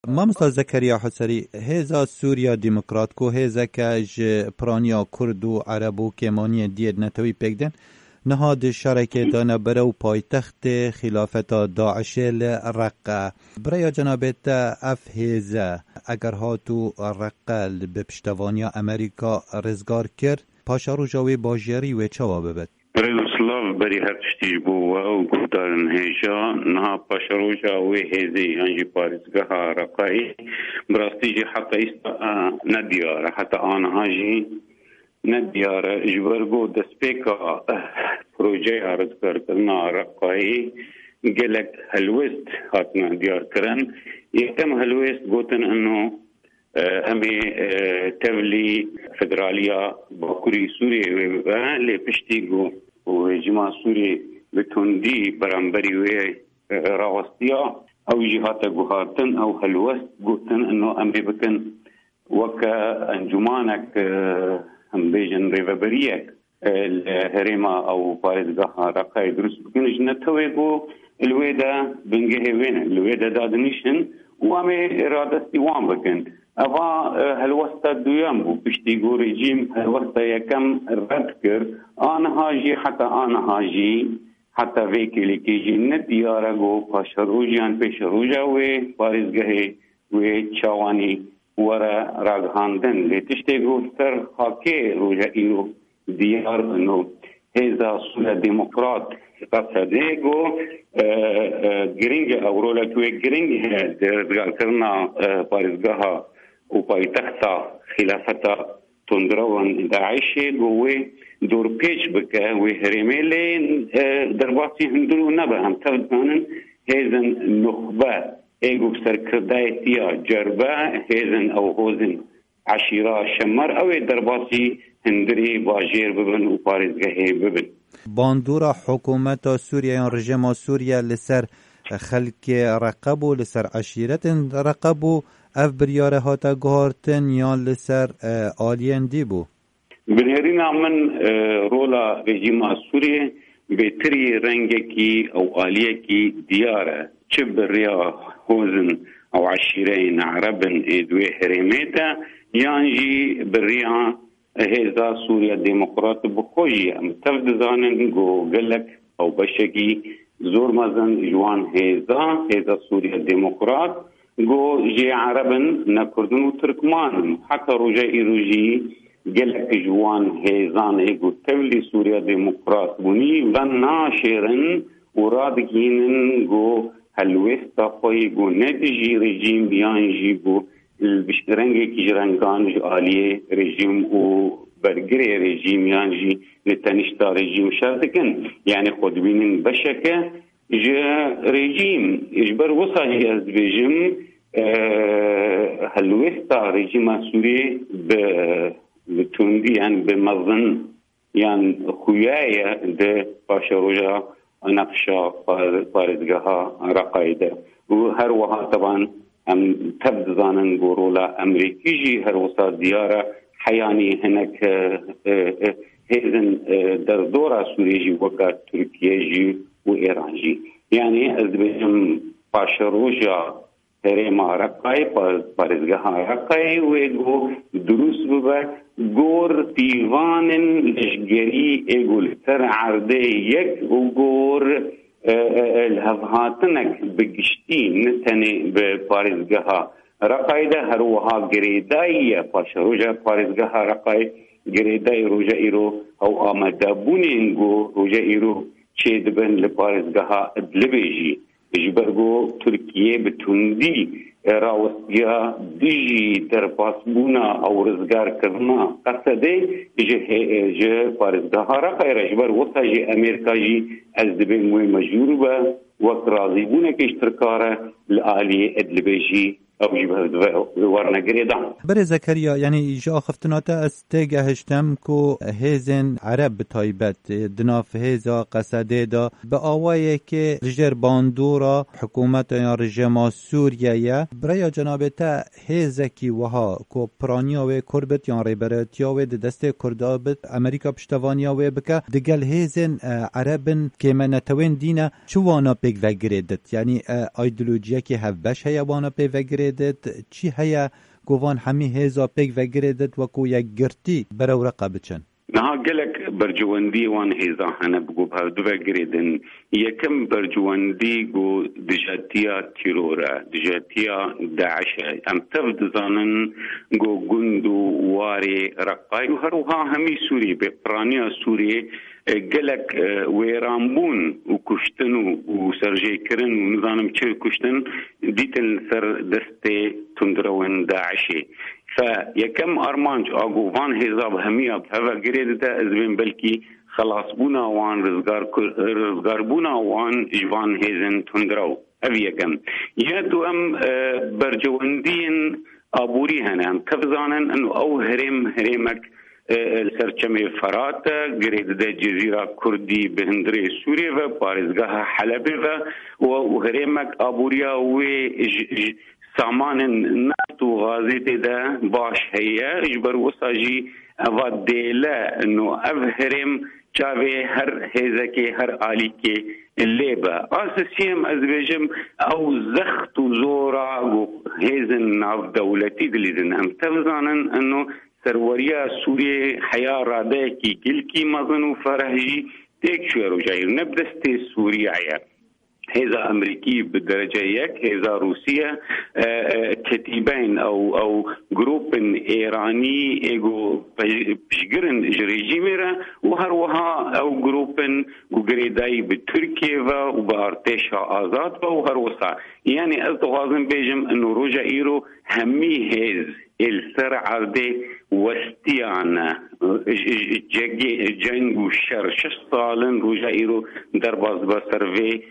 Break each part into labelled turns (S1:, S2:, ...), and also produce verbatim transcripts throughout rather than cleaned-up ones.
S1: ما مثل زكريا حسري هزا سوريا ديمقراط کو هزا كاج برانيا كرد و عرب و كيمانية ديد نتوي بيكدن نهاد شركة دانا برو پایتخت خلافت داعش الرقة برای جنابت اف هزا اگر هاتو الرقة بپشتوانیا امریکا رزگار کرد پاشا رو جاوی باجری و چوا ببد
S2: رسول بری هر تشتیج بو و گفتارن هیجا نها پاشروجا و هیزی انجی پارزگاه رقایی براستیجی حتی ایستا ندیاره حتی آنها جی ندیاره جبرگو دسپیکا پروژه رزگار کرنا رقایی گلک هلوست هاتنا دیار کرن یکم هلوست گوتن انو همه تولي فدرالية باكوري سوريا و لپشتيگو و جماع سوريا بتوندي برانبري و راوستيا او جهات گوهاتن او هلوست گوتن انو امري بكن وكا انجمانك هم بيجن ريفابريك الهريمة او بارزگاه رقاي دروس بكن جنتويگو الويدا بنجه وين الويدا دادنيشن وامي ارادستي وان بكن اوا هلوستا دوام بو پشتیگو رژیم هلوستا یکم رد کر آنها جی حتی آنها جی حتی ویکلی که جی ندیاره گو پاشروجیان پیشروجا و بارزگه و چوانی ورا راگهاندن لیتشتیگو سر خاکی روجا ایو دیار انو هیزا سولا ديمقراط قصده گو گرینگ اورولا توی گرینگ درزگار کرنا بارزگه و پایتخت خلافت تندروان داعش گوه دور پیش بکه و هرملی درباسی هندرو نبه هم تفضانن هیزن نخبه ایگو سرکردایتیا جربه هیزن او هوزن عشیره شمر او درباسی هندری باجیر ببن و پارزگاهی ببن
S1: باندورا حکومت سوریا یا رژیم سوریا لسر خلق رقبو لسر عشیرت رقبو اف بریاره هاتا گهارتن یا لسر آلین دی بو
S2: بنهرین من رولا رژیم سوریه بهتری رنگکی او آلیه کی دیاره چه بریا هوزن او عشیرین عربن ادوی حریمیتا یانجی بریا هزا سوریا ديمقراط بخوجي متفد زانن جو قلك او بشكي زور مازن جوان هزا هزا سوريا ديمقراط جو جي عربن نكردن وتركمان حتى رجاء رجي قلك جوان هزان ايجو تولي سوريا ديمقراط بني وناشرن ورادكين جو هلوستا خوي جو نتجي رجيم بيانجي جو البشترنگی کی جرنگان جو آلیه رژیم و برگری رژیم یعنی نتنشتا رژیم شرطکن یعنی خود بینن بشکه جا رژیم اجبر وصاهی از بجم هلوستا رژیم سوری بتوندی یعنی بمظن یعنی خویای ده پاشروجا نقشا پارزگاه رقایده و هر وها طبعا ام تبد زانن گورولا امریکی جی هر وسا دیاره حیانی هنک هیزن در دورا سوری جی وکا ترکیه جی و ایران جی یعنی از بجم پاشروجا هریما رقای پارزگاه رقای و ایگو دروس ببا گور دیوانن لشگری ایگو لتر عرده یک و گور الهفهاتنك بقشتين نتني ببارزقها رقايدة هروها قريداية باشروجا بارزقها رقاي قريداي رجائرو أو آمدابونينغو رجائرو چه دبن لبارزقها ادلبيجي اجبرگو ترکیه بتوندی راوستیا دیجی در پاسبونا او رزگار کرنا قصده جه جه پارزگاه را خیر اجبر وقتا جه امریکا جی از دبین موی مجبور با وقت راضی بونه که اشترکاره لآلی ادلبیجی او جبه ورنگری دان
S1: بره زكريا يعني جا خفتناتا استيجا هشتم كو هيزن عرب بتايبت دناف هيزا قصده دا بآوائي كي رجر باندورا حكومت یا رجما سوريا يا بريا جنابتا هيزا كي وها كو پرانيا و كربت یا ريبرتيا و دست كردابت امريكا پشتوانيا و بكا دقل هيزن عربن كي منتوين دينا چو وانا بيك وگردت يعني ايدولوجيا كي هف بش هيا وانا بي وگرد گریدت چی هیا گوان همی هزا پیک و گریدت وکو یک گرتی برو رقا بچن
S2: نها قلق برجواندي وان هيزا هنا بقو بهردو بقريدن يكم برجواندي قو دجاتيا تيرورا دجاتيا داعشة ام تفد زانن قو قندو واري رقاي وهروها همي سوري بقرانيا سوري قلق ويرامبون وكشتن وسرجي كرن ونظام تشير كشتن ديتن سر دستي تندرون داعشي فيكم أرمانج أقو فان هزاب همية بهذا قريد ده أزبين بلكي خلاص بونا وان رزقار رزقار بونا وان جوان هزن تندرو أبي يكم يهدو أم برجواندين أبوري هنا كفزانا أنه أو هرم هرمك السرچمه فرات قريد ده جزيرة كردي بهندري سوريا و بارزگاه حلبة و هرمك أبوريا و سامان النفط وغازات ده باش هي اجبر وصاجي افاد ديله انه افهرم چاوي هر هزكي هر آليكي الليبة اساسيم ازبيجم او زخت وزورا هزن ناف دولتي دليزن هم تفزانن انه سروريا سوريا حياة راداكي كلكي مظنو فرهجي تيك شويرو جاير نبدستي سوريا هذا أمريكي بالدرجة يك هذا روسيا كتيبين أو أو جروب إيراني إيجو بشجرن ريجيميرا وهروها أو جروب جريداي بتركيا وبارتشا آزاد وهروسا يعني أزدغازن بيجم إنه رجع إيرو همي هز السرعة دي وستيانا جنگو شر شش سالن رجع إيرو درباز بسروي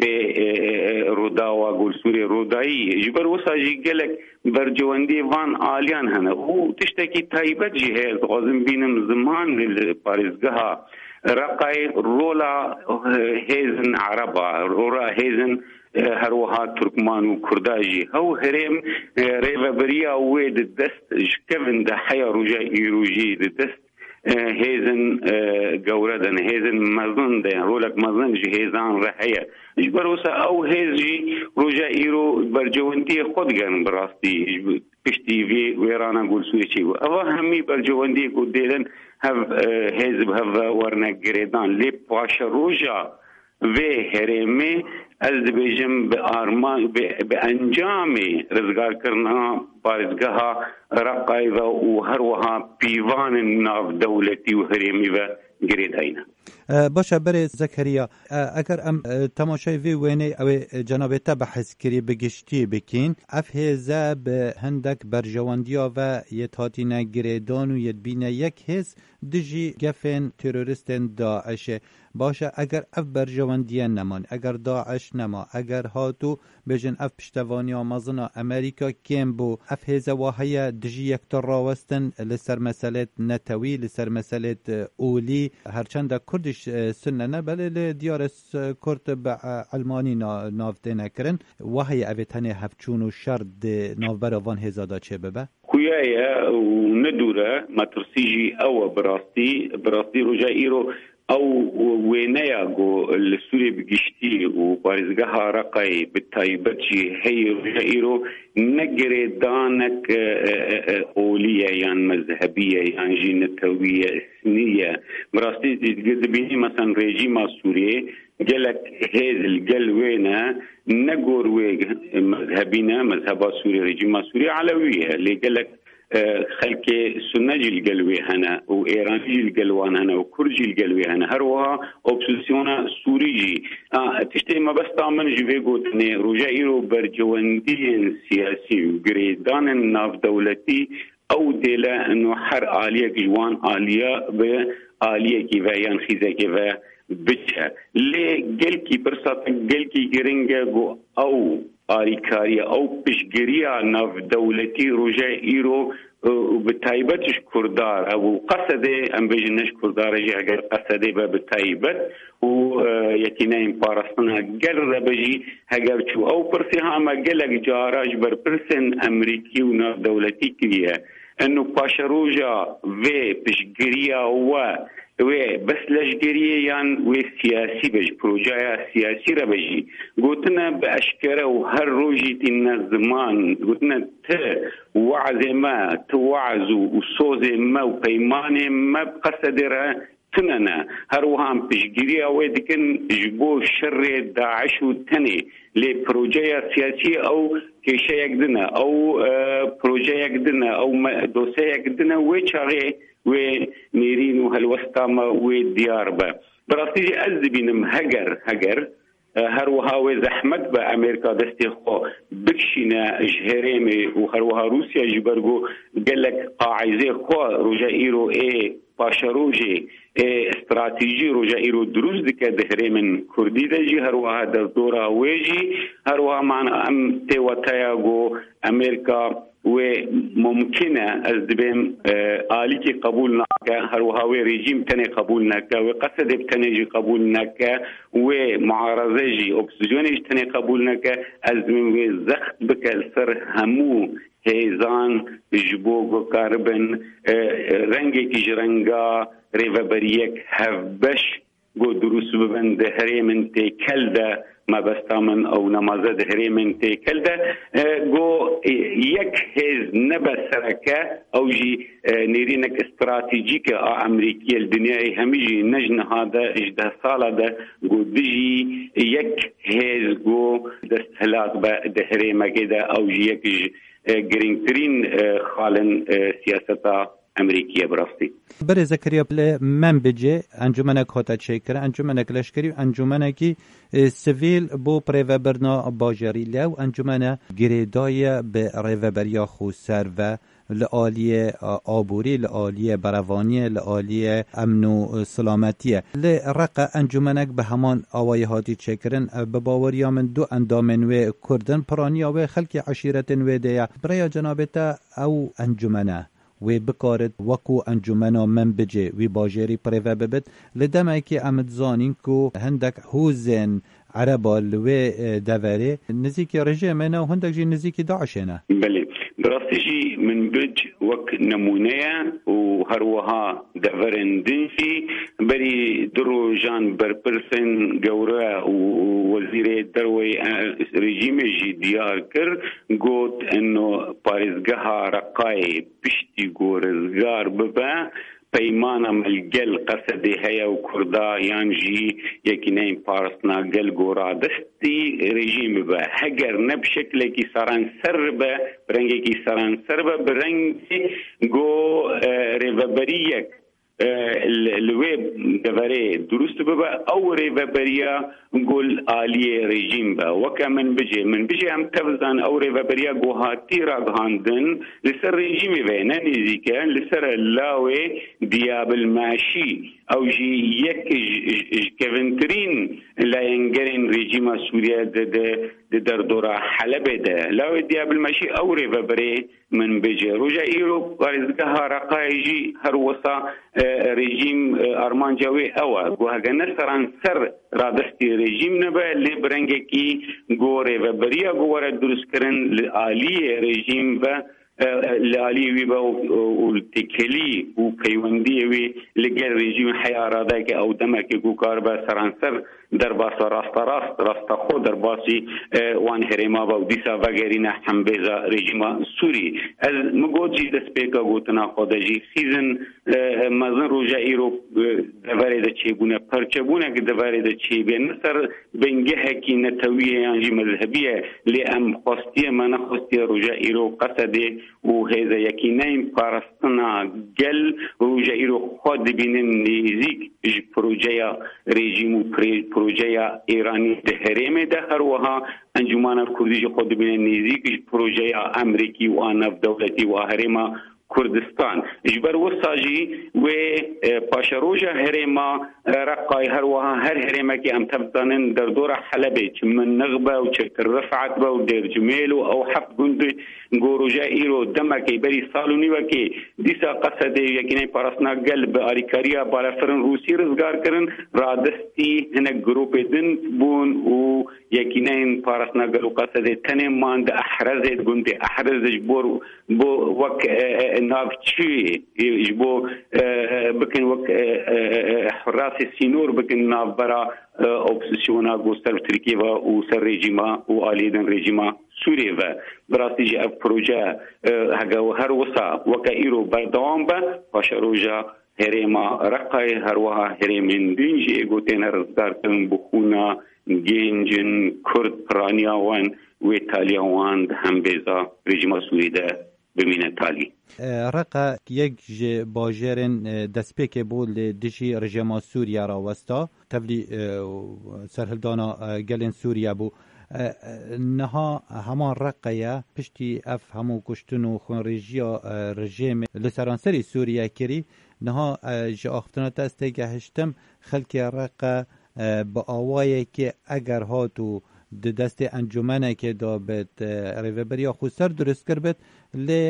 S2: برودا وقول سوري روداي جبر وساجي قالك برجواندي فان آليان هنا وتشتكي تايبت جهاز غازم بينم زمان للباريزقها رقاي رولا هيزن عربا رولا هيزن هروها تركمان وكرداجي هو هرم ريفا بريا ويد الدست جكفن ده حيا رجاء يروجي الدست هيزن جوردن هيزن مزن ده رولك مزن جهازان رحية إجبروسا أو هيزي رجاء يرو برجوانتي خود جن براستي بشتي في ويرانا قول سويتشي أوا همي برجواندي قديلن هف هيزب هف ورنا جريدان لي باشا رجاء ve heremi ez dibêjim bi arma bi encamê rizgarkirina parêzgeha Reqayê ve û her wiha pîvanên navdewletî û herêmî ve girêdayîne.
S1: باشا بري زكريا اگر ام تماشای وی وینه او جناب تا بحث کری بگشتی بکین اف هزا به هندک برجواندیا و یتاتینا گریدان و یدبینه یک هز دجی گفن تروریستن داعش باشه اگر اف برجواندیا نمان اگر داعش نما اگر هاتو بجن اف پشتوانی آمازنا امریکا کم بو اف هزا واهی دجی یک تراوستن لسر مسئلت نتوی لسر مسئلت اولی هرچند کردش سنة نبل دیار کرد به علمانی نافته نکرن وحی اویتانه هفچون و شرد نافبر وان هزادا چه ببه؟
S2: خویایه و ندوره مترسیجی او براستی براستی رجایی رو او وينيا جو السوري بجشتي وبارزقها رقاي بالتايبتشي هي رجائيرو نجري دانك أولية يعني مذهبية يعني جينتوية سنية براستي تجذبيني مثلا ريجيما سوري قالك هذا الجلوينا نجور ويج مذهبينا مذهب سوري ريجيما سوري علوية اللي قالك خلك سنجي القلوي هنا وإيراني القلوان هنا وكرجي القلوي هنا هروها أوبسيسيونا سوريجي آه تشتي ما بس تعمل جوي قوتني رجائيرو برجواندين سياسي وقريدان الناف دولتي أو ديلا إنه حر آلية جوان آلية بآلية كيفايان خيزة كيفا بتشا ليه قلكي برسات قلكي جرينجا أو آریکاری او پشگیریا ناف دولتی رجای ایرو بتایبتش کردار او قصده ام بجنش کردار جی اگر قصده با بتایبت و یکینا این پارستنا گر بجی هگر چو او پرسی هاما گلک جاراج بر پرسن امریکی و ناف دولتی کلیه انه باشروجا في بشجريا و و بس لشجريا يعني و سياسي بج بروجايا سياسي ربجي قلتنا بأشكره وهر روجي النظمان قلتنا ت وعز ما توعزو وصوز ما وبيمان ما بقصدره تننا هروهم بشجريا ودكن جبو شر داعش وتني لبروجايا سياسي او كيشا يقدنا او بروجا يقدنا او دوسي يقدنا وشاغي ونيرين وهالوستامة والديار با براسيجي أزبينم هجر هجر هروها وزحمت بأمريكا دستي خو بكشنا جهريمي وهروها روسيا جبرجو قالك قاعزي خو رجا إيرو إيه باشروجي إيه استراتيجي رجا إيرو دروز دكا دهري من كردي دجي هروها دورا ويجي هروها معنا أم تيواتاياغو أمريكا وممكنة أزدبين آليكي قبولنا هروهاوي ريجيم تاني قبولنا وقصد بتاني قبولنا ومعارضة أوبسيجوني تاني قبولنا أزدبين وزخت بك السر همو هيزان جبوغو كاربن رنگي كجرنگا ريفابريك هفبش قو دروس ببن دهري من تيكالدا ما بستامن او نمازه دهري من تيكالدا قو يك هز نبسركة او جي نيرينك استراتيجيك امريكية الدنيا هميجي نجن هذا اجده سالة ده قو دجي يك هز قو دستهلات دهري مكدا او جي يك جرينترين خالن سياستا امریکیه براستی
S1: بر زکریا بله من بجه انجمنک هاتا چیکر انجمنک لشکری انجمنکی سیویل بو پریوبرنا باجری لو انجمنه گریدای به ریوبریا خو سر و لعالی آبوری لعالی بروانی لعالی امن و سلامتیه لرق انجمنک به همان آوای هاتی چکرن به باوریا من دو اندامن و کردن پرانیا و خلق عشیرتن و دیا برای جنابتا او انجمنه و بکارد وکو انجمنا من بجه و باجری پریوه ببت لدمه که امد زانین که هندک حوزن عربا لوی دواره نزیکی رژیمنا و هندک جی نزیکی داعشنا
S2: بله براستشی من بج وک نمونه و هروها دورن دنفی بری درو جان برپرسن گوره و وزیر دروی رژیم جی دیار کر گوت انو پارزگاه رقای پشتی گورزگار ببا پیمانا ملگل قصدی هیا و کردا یانجی یکی نیم پارسنا گل گورا دستی رژیم با هگر نب شکل کی سران سر با برنگی کی سران سر با برنگی گو ریوبریک الويب دفري درست ببا او ريفابريا نقول آلية ريجيم با وكمن بجي من بجي هم تفزان او ريفابريا قوهاتي راقهاندن لسر ريجيمي بينا نزيكا لسر اللاوي دياب الماشي او جي يك كفنترين لا ينقرن ريجيما سوريا در دورا حلب ده لاوي دياب الماشي او ريفابري من بجي رجا ايرو قارزقها رقايجي هروسا رژیم ارمان جوی اوا گوهگه نسران سر رادستی رژیم نبا لی برنگه کی گوره و بریا گوره درست کرن لآلی رژیم و لآلی وی با والتکلی و پیوندی وی لگل رژیم حیاراده که او دمه که گوکار با سران سر در باس راست راست راست خود در باسی وان هریما با دیسا وگرینه حمبیزا رژیم سوری از مگوجی دسپیکا گوتنا خودجی خیزن مزن روجا ایرو دواره ده چی بونه پرچه بونه که دواره ده چی بین نصر بنگه هکی نتویه یعنی مذهبیه لی ام خواستیه من خواستیه روجا ایرو قصده و هیزا یکی نیم پارستنا گل روجا ایرو خود بینن نیزیک پروژه رژیم و پروژه ایرانی ده هرمه ده هر وها انجمن کردی خود بینن نیزیک پروژه امریکی و آنف دولتی و هرمه کردستان اجبر وساجی و پاشروجا هرما رقای هر وها هر هرما کی ام تبطنن در دور حلبه من نغبه و چکر رفعت با و در جمیل و او حق گند گوروجا ایرو دمکی بری سالونی و کی دیسا قصد یکی پارسنا قلب آریکاریا بالا فرن روسی رزگار کرن رادستی هنک گروپ دن بون و یکی نین پارسنا قلب قصد تنه ماند احرزت گند احرزش بور بو وک نافچی یبو بکن وک حراس سینور بکن ناف برا اپوزیسیونا گوستر ترکیه و او سر رژیما و آلیدن رژیما سوریه و براستی جه پروژه هگو هر وسا وکا ایرو بردوام با پاشروجا هریما رقای هر وها هریمن دینجی اگوتین رزدار کن بخونا گنجن کرد پرانیاوان و ایتالیاوان هم بیزا رژیما سوریه ده بمینه تالی.
S1: رقا یک باجرن دسپیک بول دشی رژیم سوریا را وستا تبلی سرهلدانا گلن سوریا بو نها همان رقیه پشتی اف همو کشتن و خونریجیا رژیم لسرانسری سوریا کری نها جا اختنات استگه هشتم خلک رقا با آوایی که اگر هاتو د دست انجمنه که دا بد ریوبریا خوستر درست کرد لی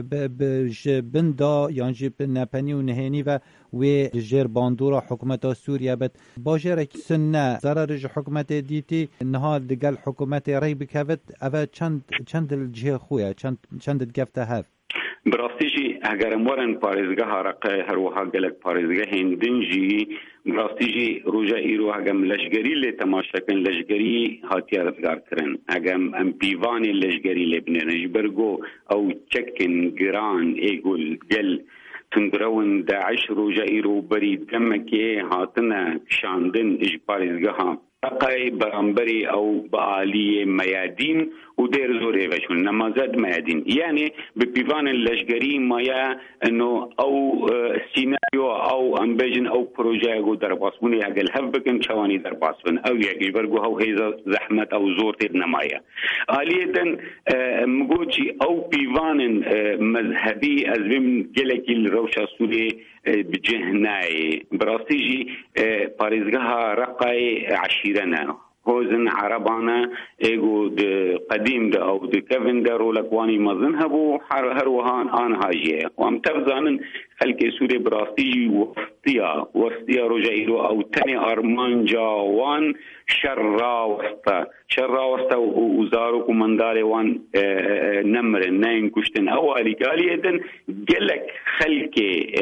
S1: بندا یانجی نپنی و نهینی و و جر باندورا حکومت سوریه بد باجر سنه ضرر حکومت دیتی نها دگل حکومت ری بکوت اوه چند چند الجه خویه چند چند گفته هف
S2: براستیجی اگر مورن پارێزگەها ڕقە هەروەها گەلک پارێزگە هێندنجی براستیجی ڕۆژە ئیرۆ هەگەم لەشگەری لێ تەماشەکەن لەشگەری هاتیە ڕزگارکردن ئەگەم ئەم پیڤانێ لەشگەری لێ بنێنەش بەرگۆ ئەو چەکن گران ئێگول گەل تندرون داعش ڕۆژە ئیرۆ بەری دەمەکێ هاتنە شاندن ئیش پارێزگەها رقای برانبری او بعالی میادین و دیر زوری بشون نمازد میادین یعنی به پیوان لشگری مایا انو او سیناریو او امبیجن او پروژه گو در باسبونی اگل هف بکن چوانی در باسبون او یکی برگو هاو هیزا زحمت او زور تیر نمایا آلیتن مگوچی او پیوان مذهبی از بیم گلکی روشا سوری بجهناي براستيجي باريزغها رقاي عشيرنا هوزن عربانا ايغو د قديم دا او د كيفن دا رولكواني مزنهبو هروهان ان هاجيه وام تفزانن خلق سوري براستيجي وسطيا وسطيا رجايرو او تاني ارمان جاوان شرا وسطا شرا وسطا وزارو كمانداري وان نمر نين كشتن اولي قالي ادن قلك خلق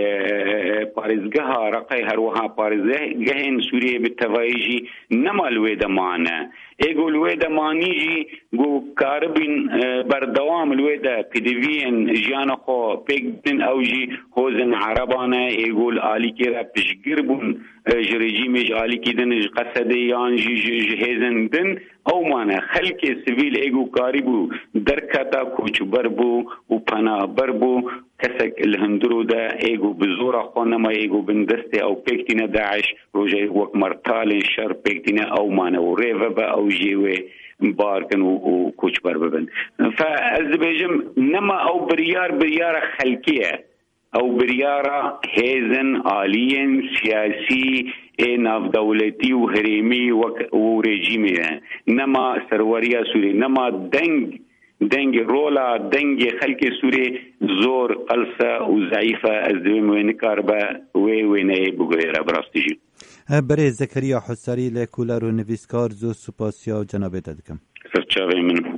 S2: باريزغها رقاي هروها باريزغهن سوري بالتفايجي نمال ويدا معنا ايغو الويدا مانيجي جو كاربين بردوام الويدا بيديفين جيانا خو بيجن اوجي هوزن عربانا ايغو الالي كيرا بشجربون رژیمش عالی کردن قصدیان جهیزن دن او مانه خلق سیویل ایگو کاری بو درکتا کوچبر بو و پنابر بو کسک الهندرو دا ایگو بزورا خونما ایگو بندسته او پیکتین داعش روژه وک مرتال شر پیکتین او مانه و ریوه با او جیوه بارکن و کوچبر ببن فاز بیجم نما او بریار بریار خلقیه او بریارا هیزن عالین سیاسی ناف دولتی و حریمی و رژیمی نما سروریا سوری نما دنگ دنگ رولا دنگ خلق سوری زور قلصه و ضعیفه از دویم وین کاربه وی وینه بگویره براستیجی
S1: برای زکریا حساری لکولر و نویسکار زو سپاسیا جنابه دادکم
S2: سرچاوه من